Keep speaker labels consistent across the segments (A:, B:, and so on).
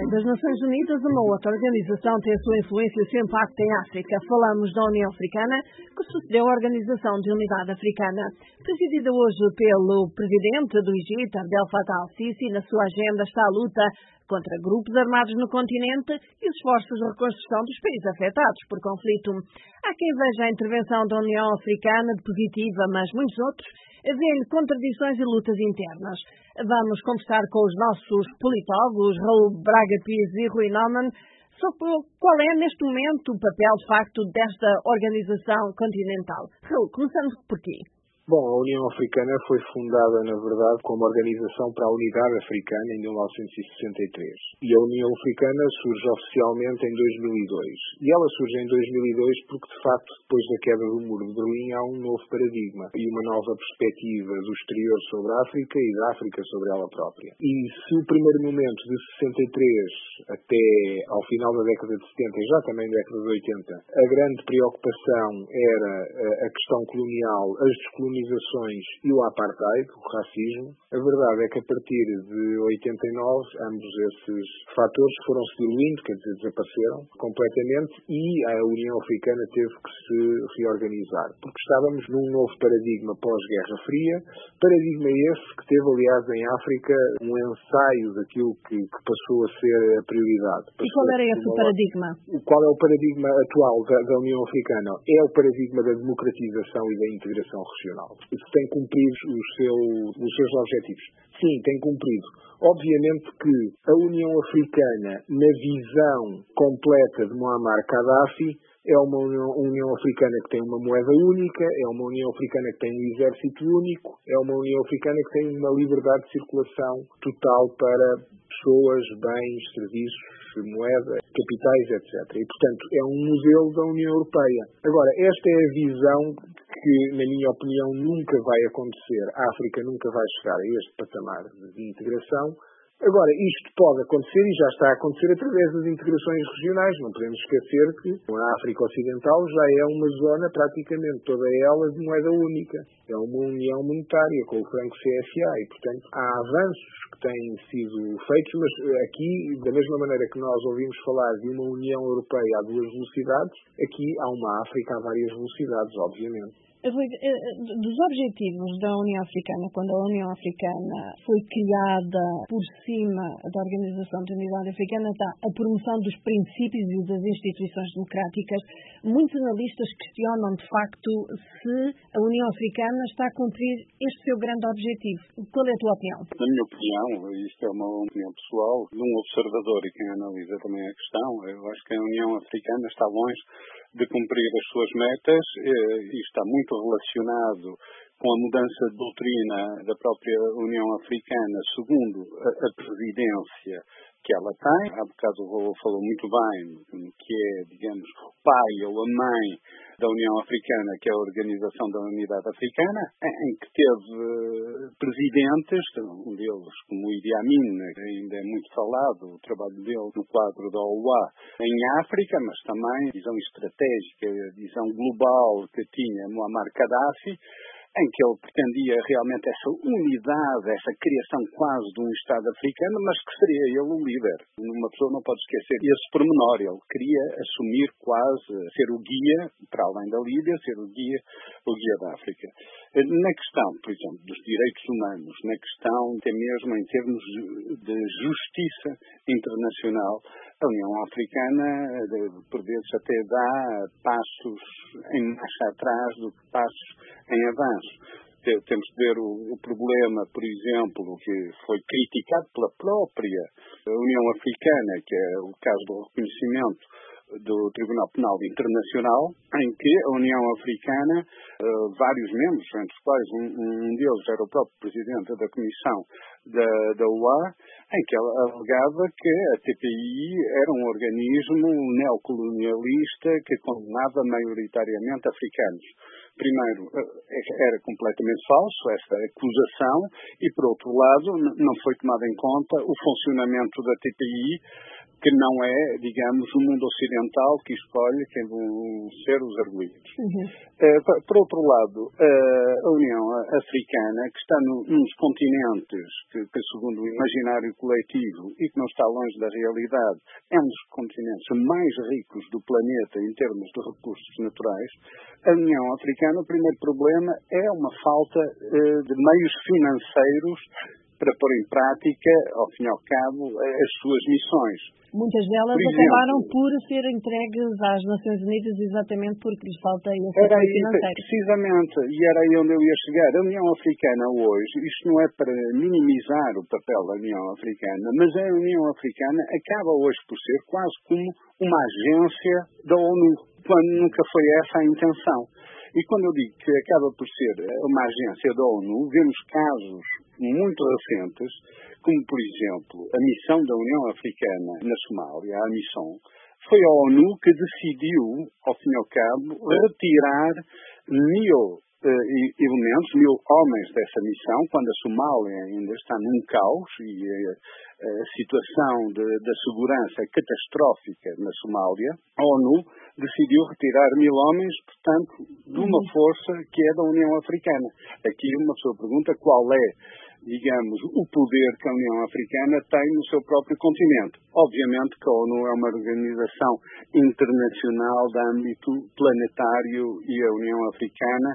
A: das Nações Unidas, uma outra organização tem a sua influência e o seu impacto em África. Falamos da União Africana, que sucedeu a Organização de Unidade Africana. Presidida hoje pelo presidente do Egito, Abdel Fattah al-Sisi, na sua agenda está a luta contra grupos armados no continente e os esforços de reconstrução dos países afetados por conflito. Há quem veja a intervenção da União Africana de positiva, mas muitos outros vêem contradições e lutas internas. Vamos conversar com os nossos politólogos, Raul Braga Pires e Rui Naumann, sobre qual é, neste momento, o papel, de facto, desta organização continental. Raul, começamos por ti.
B: Bom, a União Africana foi fundada, na verdade, como Organização para a Unidade Africana em 1963. E a União Africana surge oficialmente em 2002. E ela surge em 2002 porque, de facto, depois da queda do Muro de Berlim, há um novo paradigma e uma nova perspectiva do exterior sobre a África e da África sobre ela própria. E se o primeiro momento de 63 até ao final da década de 70 e já também da década de 80, a grande preocupação era a questão colonial, as descolonizações e o apartheid, o racismo, a verdade é que a partir de 89 ambos esses fatores foram-se diluindo, quer dizer, desapareceram completamente e a União Africana teve que se reorganizar, porque estávamos num novo paradigma pós-Guerra Fria, paradigma esse que teve, aliás, em África um ensaio daquilo que passou a ser a prioridade.
A: E qual era esse paradigma?
B: Qual é o paradigma atual da União Africana? É o paradigma da democratização e da integração regional. Isso tem cumprido os seus objetivos. Sim, tem cumprido. Obviamente que a União Africana, na visão completa de Muammar Gaddafi, é uma União Africana que tem uma moeda única, é uma União Africana que tem um exército único, é uma União Africana que tem uma liberdade de circulação total para pessoas, bens, serviços, moeda, capitais, etc. E, portanto, é um modelo da União Europeia. Agora, esta é a visão que, na minha opinião, nunca vai acontecer. A África nunca vai chegar a este patamar de integração. Agora, isto pode acontecer e já está a acontecer através das integrações regionais. Não podemos esquecer que a África Ocidental já é uma zona, praticamente toda ela, de moeda única. É uma união monetária com o franco CFA e, portanto, há avanços que têm sido feitos, mas aqui, da mesma maneira que nós ouvimos falar de uma União Europeia a duas velocidades, aqui há uma África a várias velocidades, obviamente.
A: Dos objetivos da União Africana, quando a União Africana foi criada por cima da Organização de Unidade Africana, está a promoção dos princípios e das instituições democráticas. Muitos analistas questionam, de facto, se a União Africana está a cumprir este seu grande objetivo. Qual é a tua opinião?
C: Na minha opinião, isto é uma opinião pessoal, de um observador e quem analisa também a questão, eu acho que a União Africana está longe de cumprir as suas metas e está muito relacionado com a mudança de doutrina da própria União Africana, segundo a presidência que ela tem. Há bocado o Raul falou muito bem, que é, digamos, o pai ou a mãe da União Africana, que é a Organização da Unidade Africana, em que teve presidentes, um deles como o Idi Amin, que ainda é muito falado, o trabalho dele no quadro da OUA em África, mas também a visão estratégica, a visão global que tinha Muammar Gaddafi, em que ele pretendia realmente essa unidade, essa criação quase de um Estado africano, mas que seria ele o líder. Uma pessoa não pode esquecer esse pormenor. Ele queria assumir quase, ser o guia, para além da Líbia, ser o guia da África. Na questão, por exemplo, dos direitos humanos, na questão até mesmo em termos de justiça internacional, a União Africana, por vezes, até dá passos em marcha atrás do que passos em avanço. Temos de ver o problema, por exemplo, que foi criticado pela própria União Africana, que é o caso do reconhecimento do Tribunal Penal Internacional, em que a União Africana, vários membros, entre os quais um deles era o próprio presidente da Comissão da OUA, em que ela alegava que a TPI era um organismo neocolonialista que condenava maioritariamente africanos. primeiro, era completamente falso esta acusação e, por outro lado, não foi tomado em conta o funcionamento da TPI, que não é, digamos, o mundo ocidental que escolhe quem vão ser os arguidos. Por outro lado, a União Africana, que está nos continentes que, segundo o imaginário coletivo e que não está longe da realidade, é um dos continentes mais ricos do planeta em termos de recursos naturais, a União Africana, o primeiro problema é uma falta de meios financeiros para pôr em prática, ao fim e ao cabo, as suas missões.
A: Muitas delas acabaram por ser entregues às Nações Unidas exatamente porque lhes falta esse apoio financeiro.
C: Precisamente, e era aí onde eu ia chegar. A União Africana hoje, isto não é para minimizar o papel da União Africana, mas a União Africana acaba hoje por ser quase como uma agência da ONU, quando nunca foi essa a intenção. E quando eu digo que acaba por ser uma agência da ONU, vemos casos muito recentes, como, por exemplo, a missão da União Africana na Somália, a AMISOM, foi a ONU que decidiu, ao fim e ao cabo, retirar 1.000 elementos, 1.000 homens dessa missão, quando a Somália ainda está num caos e a situação da segurança é catastrófica na Somália. A ONU decidiu retirar 1.000 homens, portanto, de uma força que é da União Africana. Aqui uma pessoa pergunta qual é, digamos, o poder que a União Africana tem no seu próprio continente. Obviamente que a ONU é uma organização internacional de âmbito planetário e a União Africana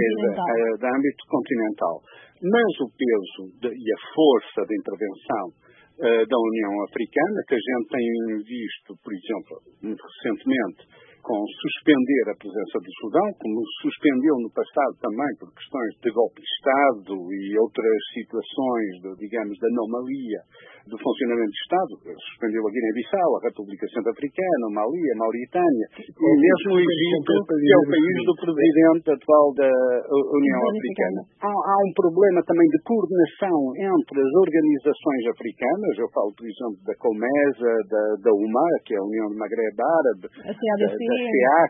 C: é de âmbito continental. Mas o peso e a força de intervenção da União Africana, que a gente tem visto, por exemplo, muito recentemente, com suspender a presença do Sudão, como suspendeu no passado também por questões de golpe de Estado e outras situações, digamos, de anomalia do funcionamento do Estado. Suspendeu a Guiné-Bissau, a República Centro-Africana, a Mali, a Mauritânia, e mesmo o Egito, que é o país do presidente atual da União Africana. Há um problema também de coordenação entre as organizações africanas, eu falo, por exemplo, da COMESA, da UMA, que é a União do Magreb Árabe, da CEAC,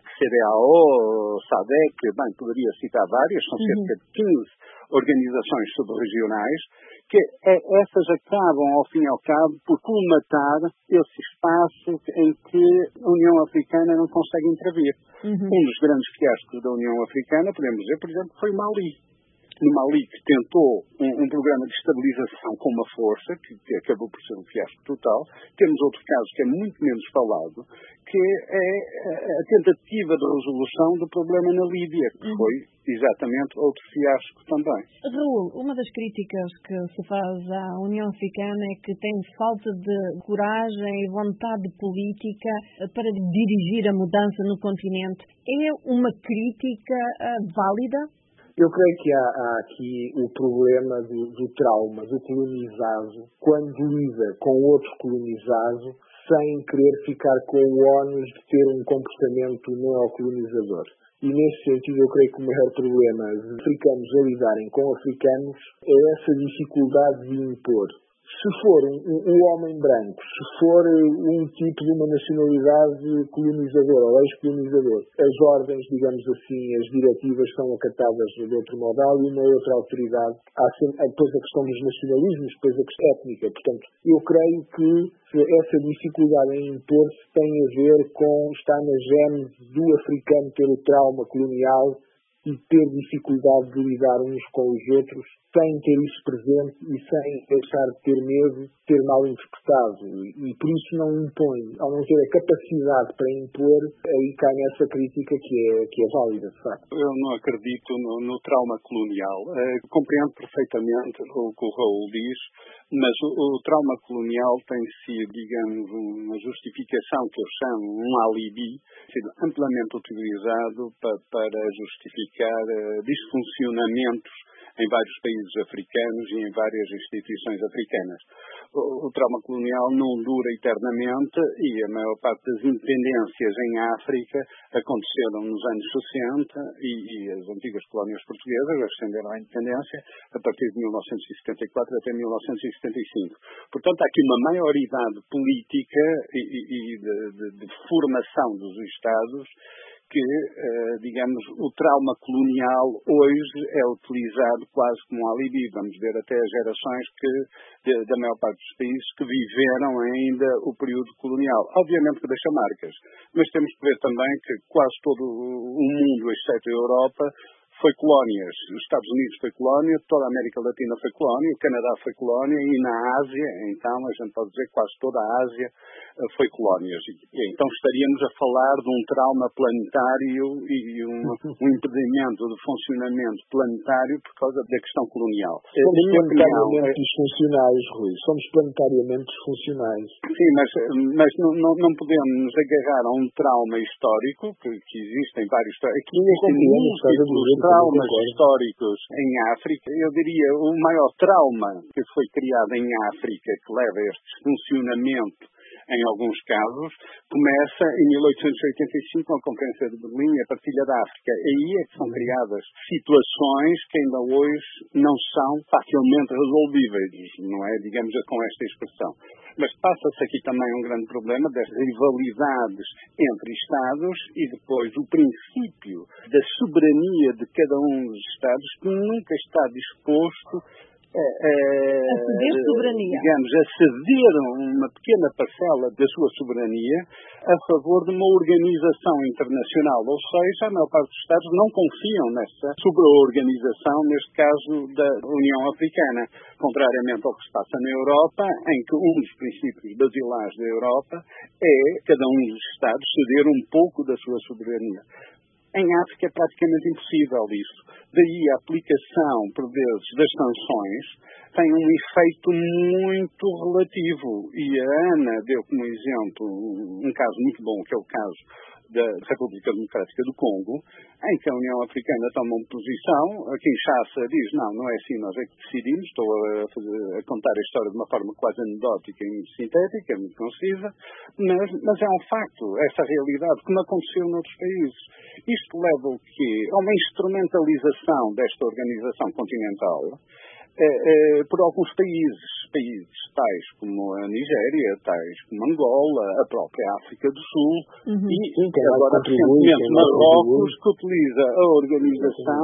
C: CEDEAO, SADC, bem, poderia citar várias, são cerca de 15 organizações subregionais, que essas acabam, ao fim e ao cabo, por colmatar esse espaço em que a União Africana não consegue intervir. Um dos grandes fiascos da União Africana, podemos dizer, por exemplo, foi o Mali. No Mali, que tentou um programa de estabilização com uma força, que acabou por ser um fiasco total. Temos outro caso que é muito menos falado, que é a tentativa de resolução do problema na Líbia, que foi exatamente outro fiasco também.
A: Raul, uma das críticas que se faz à União Africana é que tem falta de coragem e vontade política para dirigir a mudança no continente. É uma crítica válida?
B: Eu creio que há aqui o problema do trauma do colonizado quando lida com outro colonizado sem querer ficar com o ónus de ter um comportamento neocolonizador. E nesse sentido eu creio que o maior problema de africanos a lidarem com africanos é essa dificuldade de impor. Se for um homem branco, se for um tipo de uma nacionalidade colonizadora ou ex-colonizador, as ordens, digamos assim, as diretivas são acatadas de outro modal e uma outra autoridade. Há sempre, depois a questão dos nacionalismos, depois a questão étnica. Portanto, eu creio que essa dificuldade em impor-se tem a ver com estar na gênese do africano ter o trauma colonial e ter dificuldade de lidar uns com os outros sem ter isso presente e sem deixar de ter medo, de ter mal interpretado. E por isso não impõe. Ao não ter a capacidade para impor, aí cai nessa crítica que é válida, de facto.
C: Eu não acredito no trauma colonial. Compreendo perfeitamente o que o Raul diz, mas o trauma colonial tem sido, digamos, uma justificação que eu chamo um alibi, sido amplamente utilizado para justificar disfuncionamentos em vários países africanos e em várias instituições africanas. O trauma colonial não dura eternamente e a maior parte das independências em África aconteceram nos anos 60 e as antigas colónias portuguesas ascenderam à independência a partir de 1974 até 1975. Portanto, há aqui uma maioridade política e de formação dos Estados que, digamos, o trauma colonial hoje é utilizado quase como alibi. Vamos ver até as gerações da maior parte dos países que viveram ainda o período colonial. Obviamente que deixa marcas, mas temos que ver também que quase todo o mundo, exceto a Europa, foi colónias. Os Estados Unidos foi colónia, toda a América Latina foi colónia, o Canadá foi colónia e na Ásia, então, a gente pode dizer que quase toda a Ásia foi colónias. E então estaríamos a falar de um trauma planetário e um impedimento de funcionamento planetário por causa da questão colonial.
B: Somos planetariamente disfuncionais, Rui. Somos planetariamente disfuncionais.
C: Sim, mas não podemos nos agarrar a um trauma histórico, que existem vários. Aqui existem múltiplos traumas históricos em África. Eu diria o maior trauma que foi criado em África, que leva a este funcionamento em alguns casos, começa em 1885 com a Conferência de Berlim e a Partilha da África. Aí é que são criadas situações que ainda hoje não são facilmente resolvíveis, não é, digamos, com esta expressão. Mas passa-se aqui também um grande problema das rivalidades entre Estados e depois o princípio da soberania de cada um dos Estados que nunca está disposto digamos, a ceder uma pequena parcela da sua soberania a favor de uma organização internacional. Ou seja, a maior parte dos Estados não confiam nessa sobre-organização, neste caso da União Africana, contrariamente ao que se passa na Europa, em que um dos princípios basilares da Europa é cada um dos Estados ceder um pouco da sua soberania. Em África é praticamente impossível isso. Daí a aplicação, por vezes, das sanções tem um efeito muito relativo. E a Ana deu como exemplo um caso muito bom, que é o caso da República Democrática do Congo, em que a União Africana toma uma posição, a Kinshasa diz, não é assim, nós é que decidimos, estou a contar a história de uma forma quase anedótica e muito sintética, muito concisa, mas é um facto, essa realidade, como aconteceu noutros países. Isto leva o quê? A uma instrumentalização desta organização continental por alguns países tais como a Nigéria, tais como Angola, a própria África do Sul e agora recentemente Marrocos, que utiliza a organização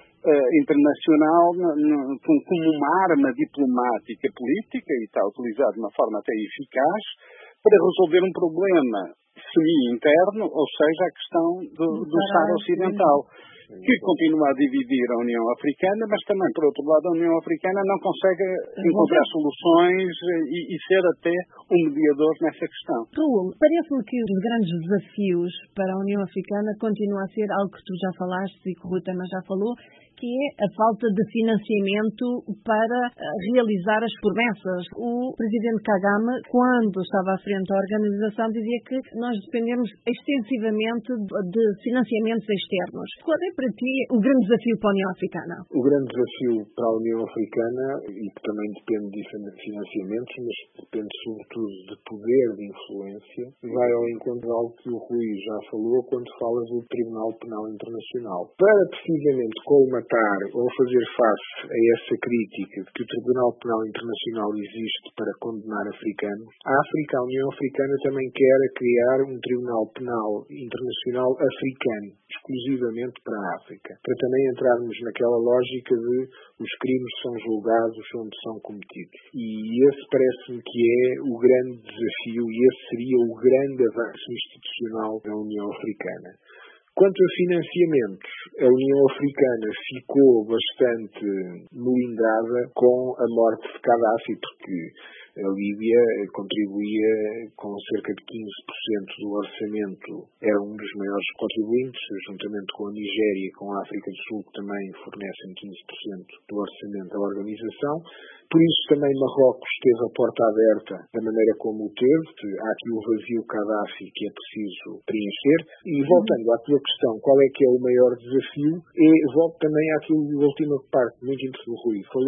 C: internacional como uma arma diplomática política e está utilizada de uma forma até eficaz para resolver um problema semi-interno, ou seja, a questão do Sahara Ocidental, que continua a dividir a União Africana, mas também, por outro lado, a União Africana não consegue encontrar soluções e ser até um mediador nessa questão.
A: Raul, parece-me que os grandes desafios para a União Africana continua a ser algo que tu já falaste e que o Rui também já falou, que é a falta de financiamento para realizar as promessas. O presidente Kagame, quando estava à frente da organização, dizia que nós dependemos extensivamente de financiamentos externos. Qual é para ti o grande desafio para a União Africana?
B: O grande desafio para a União Africana, e que também depende de financiamentos, mas depende sobretudo de poder, de influência, vai ao encontro de algo que o Rui já falou quando fala do Tribunal Penal Internacional. Para precisamente colmatar ou fazer face a essa crítica de que o Tribunal Penal Internacional existe para condenar africanos, a União Africana também quer criar um Tribunal Penal Internacional africano, exclusivamente para a África, para também entrarmos naquela lógica de os crimes são julgados onde são cometidos. E esse parece-me que é o grande desafio e esse seria o grande avanço institucional da União Africana. Quanto a financiamentos, a União Africana ficou bastante melindrada com a morte de Gaddafi, porque a Líbia contribuía com cerca de 15% do orçamento, era um dos maiores contribuintes, juntamente com a Nigéria e com a África do Sul, que também fornecem 15% do orçamento da organização. Por isso também Marrocos teve a porta aberta da maneira como o teve. Há aqui o vazio Gaddafi que é preciso preencher. E voltando à tua questão, qual é que é o maior desafio? Volto também àquilo da última parte, muito interessante, o Rui falou,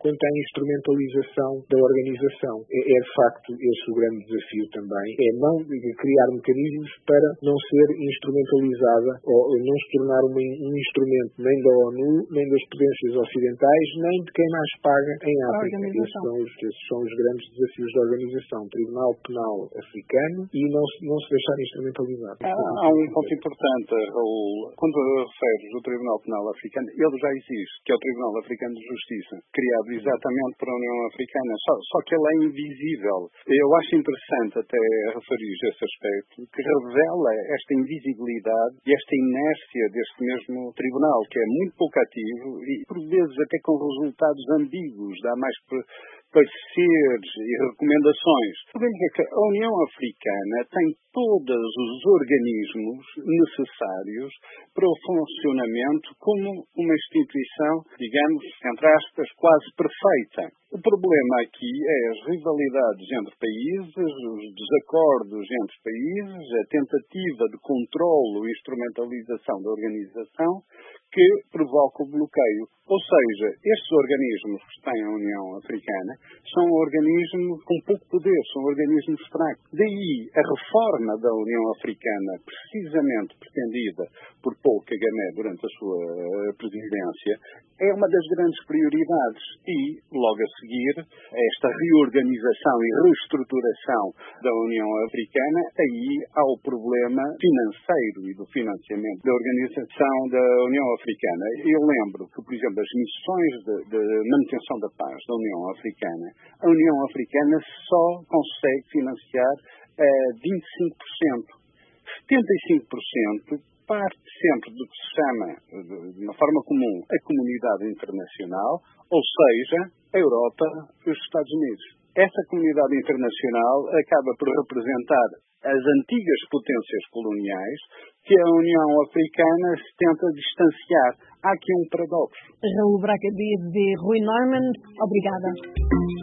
B: quanto à instrumentalização da organização. É de facto esse o grande desafio também, é não criar mecanismos para não ser instrumentalizada ou não se tornar um instrumento nem da ONU, nem das potências ocidentais, nem de quem mais paga em África. Esses são os grandes desafios da organização, Tribunal Penal Africano, e não se deixar instrumentalizar.
C: Há um ponto importante, Raul. Quando referes o Tribunal Penal Africano, ele já existe, que é o Tribunal Africano de Justiça, criado exatamente para a União Africana, só que ele é invisível. Eu acho interessante até referir esse aspecto, que revela esta invisibilidade e esta inércia deste mesmo tribunal, que é muito pouco ativo e, por vezes, até com resultados ambíguos, dá mais pareceres e recomendações. Podemos dizer que a União Africana tem todos os organismos necessários para o funcionamento como uma instituição, digamos, entre aspas, quase perfeita. O problema aqui é as rivalidades entre países, os desacordos entre países, a tentativa de controlo e instrumentalização da organização que provoca o bloqueio. Ou seja, estes organismos que têm a União Africana são organismos com pouco poder, são organismos fracos. Daí a reforma da União Africana, precisamente pretendida por Paul Kagame durante a sua presidência, é uma das grandes prioridades e, logo a seguir, esta reorganização e reestruturação da União Africana, aí há o problema financeiro e do financiamento da organização da União Africana. Eu lembro que, por exemplo, as missões de manutenção da paz da União Africana, a União Africana só consegue financiar 25%. 75% parte sempre do que se chama, de uma forma comum, a comunidade internacional, ou seja, a Europa e os Estados Unidos. Essa comunidade internacional acaba por representar as antigas potências coloniais que a União Africana se tenta distanciar. Há aqui um paradoxo.
A: Raul Braga Dias e Rui Neumann, obrigada.